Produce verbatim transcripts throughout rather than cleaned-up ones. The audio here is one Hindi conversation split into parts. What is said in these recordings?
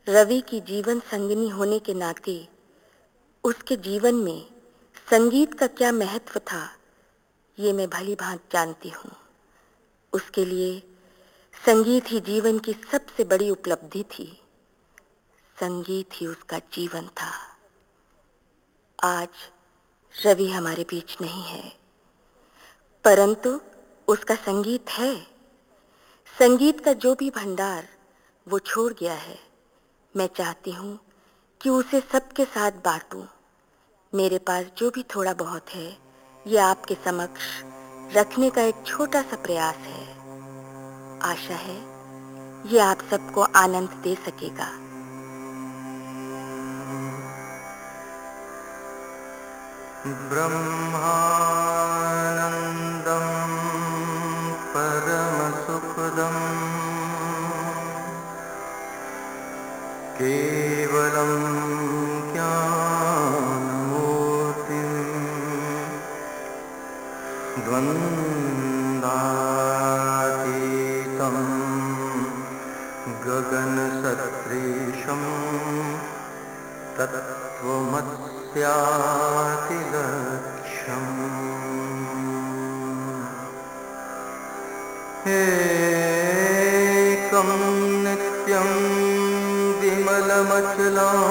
रवि की जीवन संगिनी होने के नाते उसके जीवन में संगीत का क्या महत्व था, ये मैं भली भांति जानती हूँ। उसके लिए संगीत ही जीवन की सबसे बड़ी उपलब्धि थी। संगीत ही उसका जीवन था। आज रवि हमारे बीच नहीं है, परंतु उसका संगीत है। संगीत का जो भी भंडार वो छोड़ गया है, मैं चाहती हूँ कि उसे सबके साथ बांटूं। मेरे पास जो भी थोड़ा बहुत है, ये आपके समक्ष रखने का एक छोटा सा प्रयास है। आशा है ये आप सबको आनंद दे सकेगा। ब्रह्मानंदं परमसुखदं केवलं ज्ञानमूर्तिं द्वन्द्वातीतं गगनसदृशं तत्त्वमस्यातिलक्ष्यम्। एकं नित्यं विमलमचलं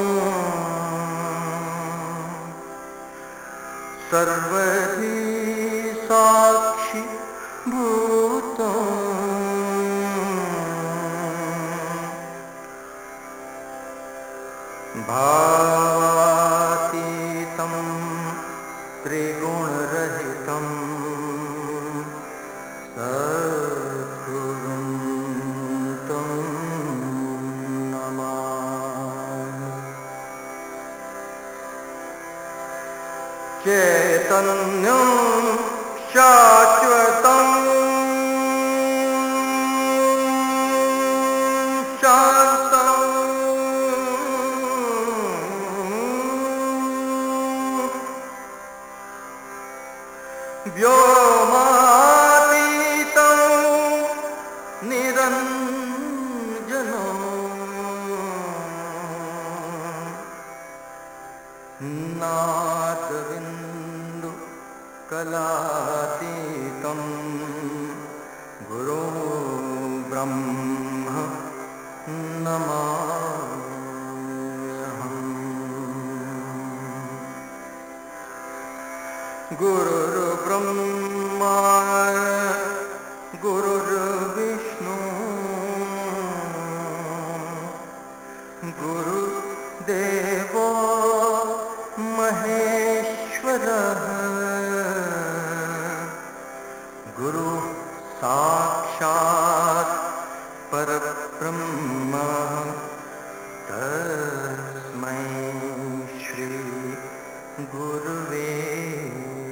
सर्वधी साक्षि भूतं भावातीतं त्रिगुणरहितं सद्गुरुं तं नमामि। चैतन्यं शाश्वतं शान्तं व्योमातीतं निरञ्जनं नादबिन्दु कलातीतं गुरुं ब्रह्म नमाम्यहम्। गुरुर्ब्रह्मा गुरुर्विष्णु गुरुदेवो महेश्वरः गुरुः साक्षात् परब्रह्म तस्मै श्री गुरुवे